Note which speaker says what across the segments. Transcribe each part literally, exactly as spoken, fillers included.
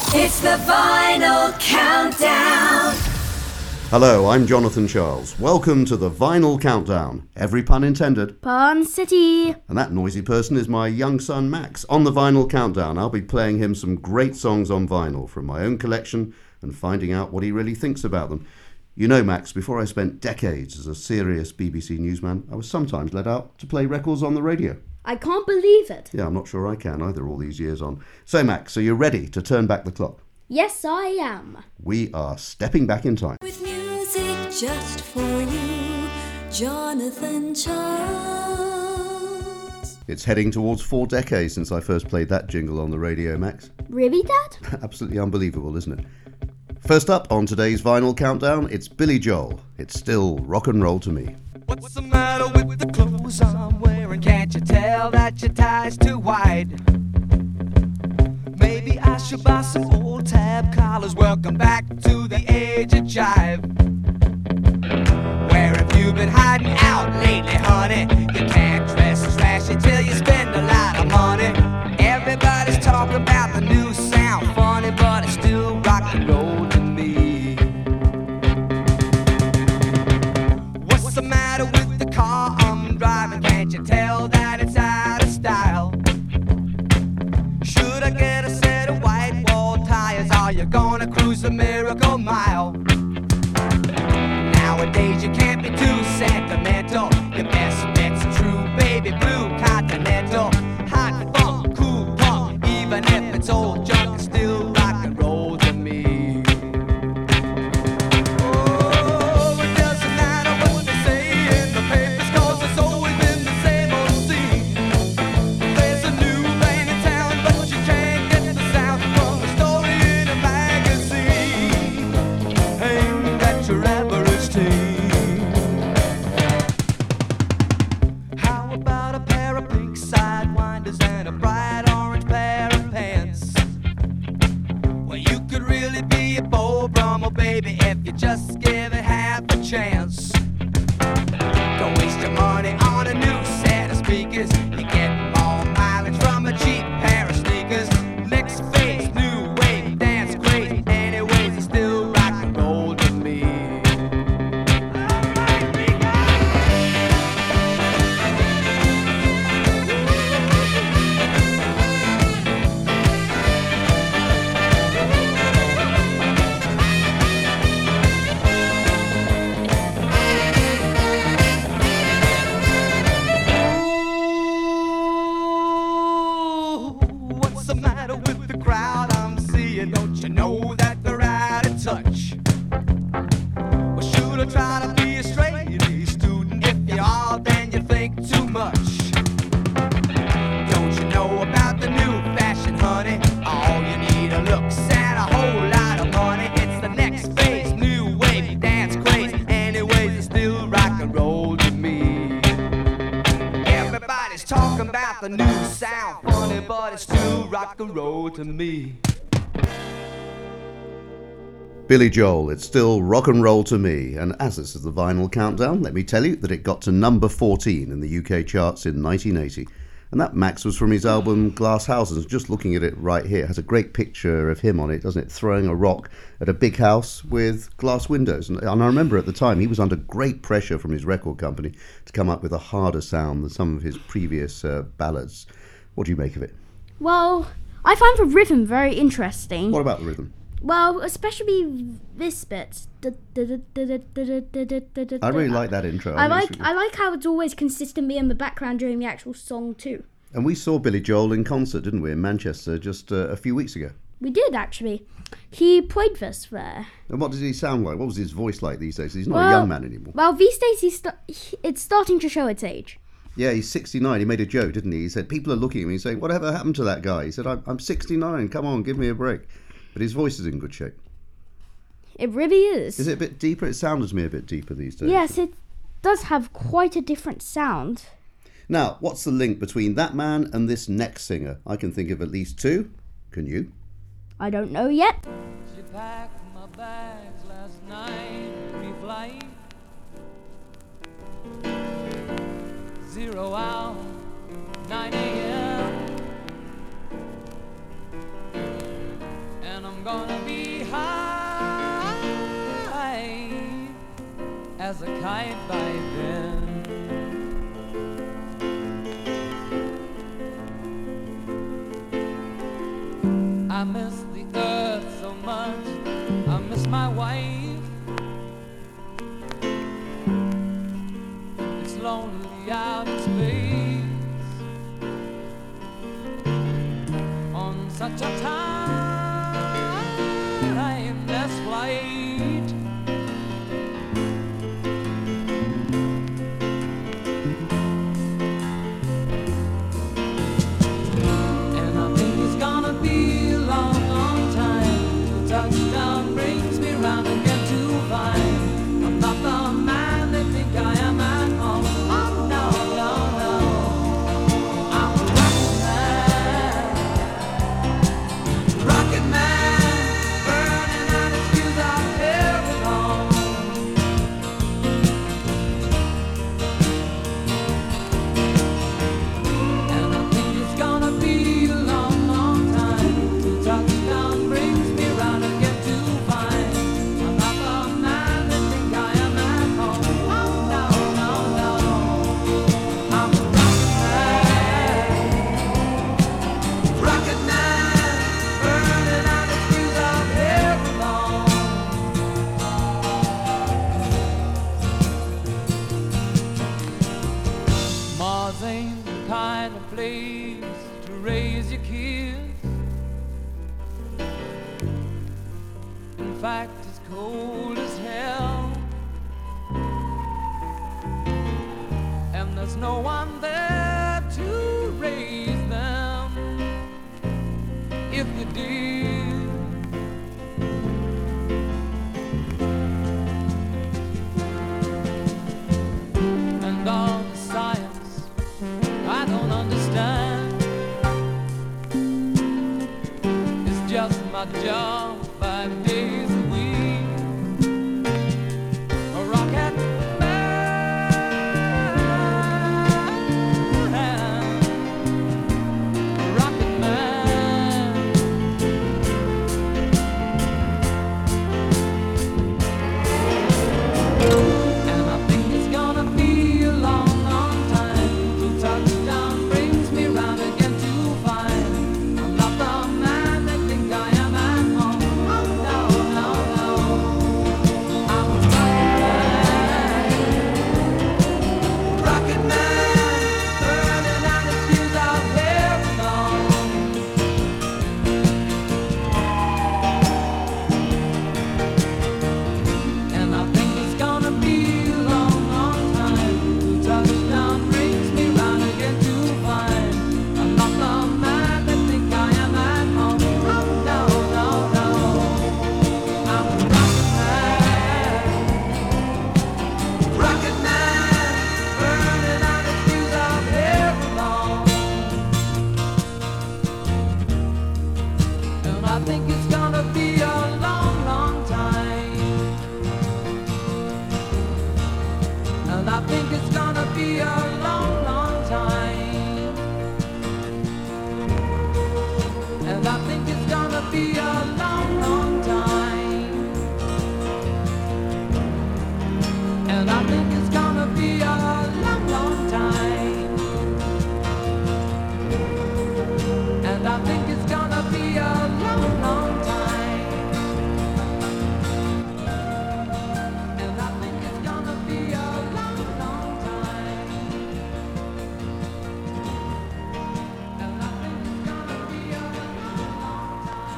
Speaker 1: It's the Vinyl Countdown.
Speaker 2: Hello, I'm Jonathan Charles. Welcome to the Vinyl Countdown. Every pun intended.
Speaker 3: Pun City.
Speaker 2: And that noisy person is my young son Max. On the Vinyl Countdown, I'll be playing him some great songs on vinyl from my own collection and finding out what he really thinks about them. You know, Max, before I spent decades as a serious B B C newsman, I was sometimes let out to play records on the radio.
Speaker 3: I can't believe it.
Speaker 2: Yeah, I'm not sure I can either all these years on. So, Max, are you ready to turn back the clock?
Speaker 3: Yes, I am.
Speaker 2: We are stepping back in time.
Speaker 1: With music just for you, Jonathan Charles.
Speaker 2: It's heading towards four decades since I first played that jingle on the radio, Max.
Speaker 3: Really, Dad?
Speaker 2: Absolutely unbelievable, isn't it? First up on today's Vinyl Countdown, it's Billy Joel. It's still rock and roll to me.
Speaker 4: What's the matter with the clothes I'm wearing? Can't you tell that your tie's too wide? Maybe I should buy some old tab collars. Welcome back to the age of jive. Where have you been hiding out lately, honey? You can't dress as flashy till you spend a lot of money. Everybody's talking about the new sound, funny, but it's still rock and roll to me. What's the matter with the car I'm driving? Can't you tell that it's out of style? Should I get a set of white wall tires? Are you gonna cruise the Miracle Mile? Nowadays you can't be too sentimental. Your best bet's a true baby blue Continental. Hot funk, cool punk, even if it's old junk, it's still rock and roll to me. Oh, it doesn't matter what they say in the papers, 'cause it's always been the same old scene. There's a new thing in town, but you can't get the sound from a story in a magazine aimed at your average teen. How about a pair of pink sidewinders and a bright orange pair of pants? Well, you could really be a Beau Brummel, baby, if you just give it half a chance. Don't waste your money on a new set of speakers. You get more mileage from a cheap pair of sneakers. Next phase, new wave, dance crazy. Anyways, it's still rock and roll to me. What's the matter with the crowd I'm seeing? Don't you know that they're out of touch? Well, should I try to be a straight A student? If you are, then you think too much. Don't you know about the new fashion, honey? All you need are looks and a whole lot of money. It's the next phase, new wave, dance craze. Anyways, it's still rock and roll to me. Everybody's talking about the new sound, funny, but it's still rock and roll to me.
Speaker 2: Billy Joel, it's still rock and roll to me. And as this is the Vinyl Countdown, let me tell you that it got to number fourteen in the U K charts in nineteen eighty. And that, Max, was from his album Glass Houses. Just looking at it right here, it has a great picture of him on it, doesn't it? Throwing a rock at a big house with glass windows. And, and I remember at the time he was under great pressure from his record company to come up with a harder sound than some of his previous uh, ballads. What do you make of it?
Speaker 3: Well, I find the rhythm very interesting.
Speaker 2: What about the rhythm?
Speaker 3: Well, especially this bit.
Speaker 2: I really like that intro.
Speaker 3: I
Speaker 2: think
Speaker 3: like
Speaker 2: it's really-
Speaker 3: I like how it's always consistently in the background during the actual song too.
Speaker 2: And we saw Billy Joel in concert, didn't we, in Manchester just uh, a few weeks ago.
Speaker 3: We did actually. He played this there.
Speaker 2: And what does he sound like? What was his voice like these days? He's not
Speaker 3: Well-
Speaker 2: a young man anymore.
Speaker 3: Well, these days he's sta- he- it's starting to show its age.
Speaker 2: Yeah, he's sixty-nine. He made a joke, didn't he? He said, people are looking at me and saying, whatever happened to that guy? He said, I'm, I'm sixty-nine. Come on, give me a break. But his voice is in good shape.
Speaker 3: It really is.
Speaker 2: Is it a bit deeper? It sounds to me a bit deeper these days.
Speaker 3: Yes, it does have quite a different sound.
Speaker 2: Now, what's the link between that man and this next singer? I can think of at least two. Can you?
Speaker 3: I don't know yet.
Speaker 5: She packed my bags last night, pre-flight. Zero hour, nine a.m. And and I'm gonna be high as a kite by then. I miss the earth so much, I miss my wife. It's lonely out in space on such a timeless flight. And I think it's gonna be a long, long time. Touchdown brings me round again to find I'm not the man they think I am at home. Oh no, no, no, I'm a rocket man, rocket man, burning out his fuse out there alone. And I think it's gonna be a long, long time till touchdown brings me round again to find I'm not the man they think I am at home. Oh no, no, no, I'm a rocket man, rocket man, burning out his fuse out there alone. Mars ain't the kind of place to raise your kids. In fact, it's cold as hell, and there's no one there to raise them if you did. And all the science I don't understand, it's just my job five days a week. A rocket man, a rocket man. And I think it's gonna be a long, long time till touchdown brings me round again to find I'm not the man they think I am at home. Oh no, no, no, I'm a rocket man, rocket man, burning out his fuse out there alone. And I think it's gonna be a long, long time till touchdown brings me round again to find I'm not the man they think I am at home. Oh no, no, no, I'm a rocket man, rocket man, burning out his fuse out there alone. And I think it's gonna be a long, long time. And I think it's gonna be a long, long time. And I think it's gonna be a long, long time. And I think it's gonna be a long, long time. And I think it's gonna be a long, long time. And I think it's gonna be a long, long time. And I think it's gonna be a long, long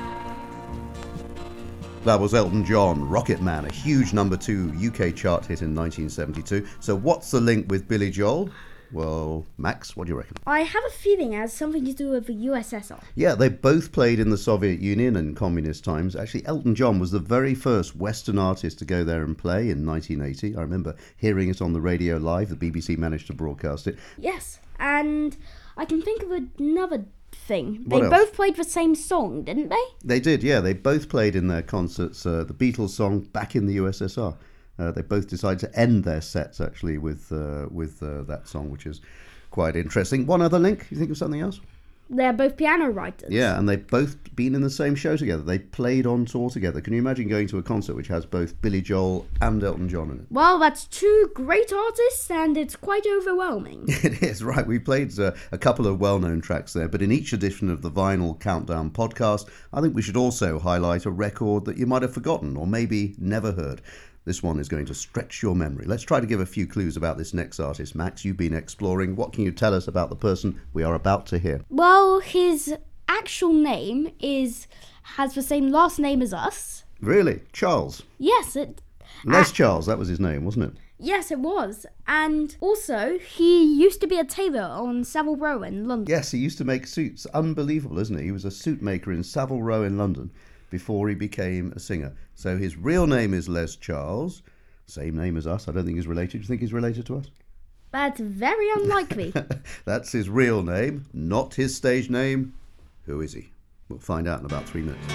Speaker 5: time.
Speaker 2: That was Elton John, Rocket Man, a huge number two U K chart hit in nineteen seventy-two. So what's the link with Billy Joel? Well, Max, what do you reckon?
Speaker 3: I have a feeling it has something to do with the U S S R.
Speaker 2: Yeah, they both played in the Soviet Union in communist times. Actually, Elton John was the very first Western artist to go there and play in nineteen eighty. I remember hearing it on the radio live. The B B C managed to broadcast it.
Speaker 3: Yes, and I can think of another thing.
Speaker 2: What
Speaker 3: They
Speaker 2: else?
Speaker 3: both played the same song, didn't they?
Speaker 2: They did, yeah. They both played in their concerts uh, the Beatles song Back in the U S S R. Uh, they both decided to end their sets, actually, with uh, with uh, that song, which is quite interesting. One other link? You think of something else?
Speaker 3: They're both piano writers.
Speaker 2: Yeah, and they've both been in the same show together. They played on tour together. Can you imagine going to a concert which has both Billy Joel and Elton John in it?
Speaker 3: Well, that's two great artists, and it's quite overwhelming.
Speaker 2: It is, right. We played uh, a couple of well-known tracks there, but in each edition of the Vinyl Countdown podcast, I think we should also highlight a record that you might have forgotten or maybe never heard. This one is going to stretch your memory. Let's try to give a few clues about this next artist. Max, you've been exploring. What can you tell us about the person we are about to hear?
Speaker 3: Well, his actual name is has the same last name as us.
Speaker 2: Really? Charles?
Speaker 3: Yes, it...
Speaker 2: Les
Speaker 3: uh,
Speaker 2: Charles, that was his name, wasn't it?
Speaker 3: Yes, it was. And also, he used to be a tailor on Savile Row in London.
Speaker 2: Yes, he used to make suits. Unbelievable, isn't he? He was a suit maker in Savile Row in London before he became a singer. So his real name is Les Charles. Same name as us. I don't think he's related. Do you think he's related to us?
Speaker 3: That's very unlikely.
Speaker 2: That's his real name, not his stage name. Who is he? We'll find out in about three minutes.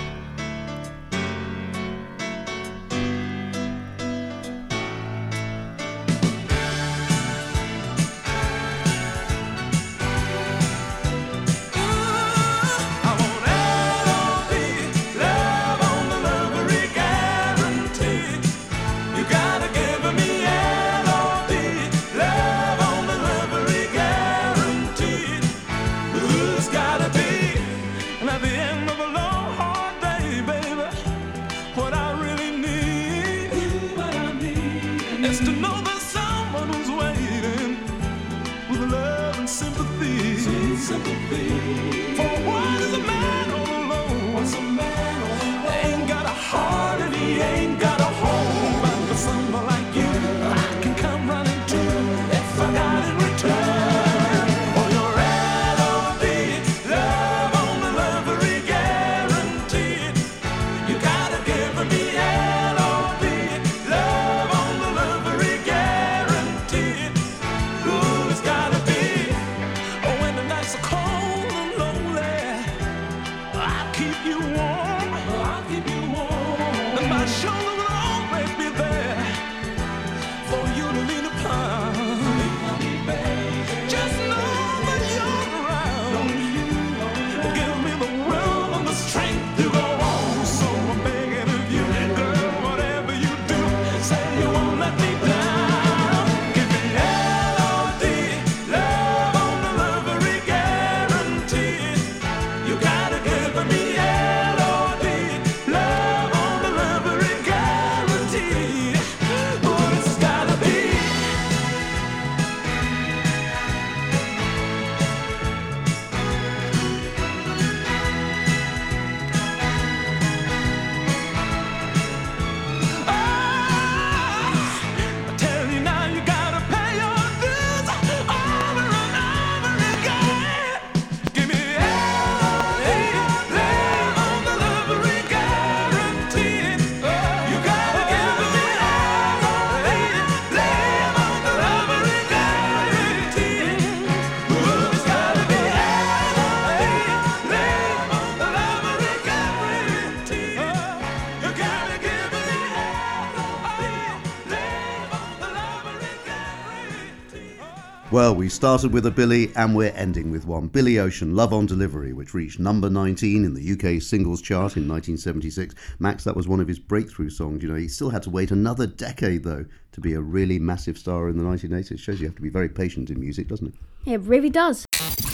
Speaker 2: Well, we started with a Billy and we're ending with one. Billy Ocean, Love on Delivery, which reached number nineteen in the U K singles chart in nineteen seventy-six. Max, that was one of his breakthrough songs. You know, he still had to wait another decade, though, to be a really massive star in the nineteen eighties. It shows you have to be very patient in music, doesn't it?
Speaker 3: It really does.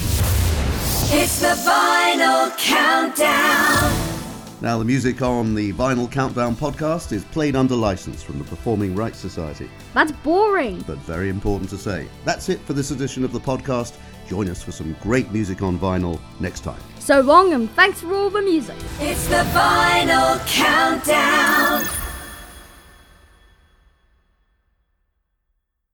Speaker 1: It's the Vinyl Countdown.
Speaker 2: Now, the music on the Vinyl Countdown podcast is played under license from the Performing Rights Society.
Speaker 3: That's boring.
Speaker 2: But very important to say. That's it for this edition of the podcast. Join us for some great music on vinyl next time.
Speaker 3: So long, and thanks for all the music.
Speaker 1: It's the Vinyl Countdown.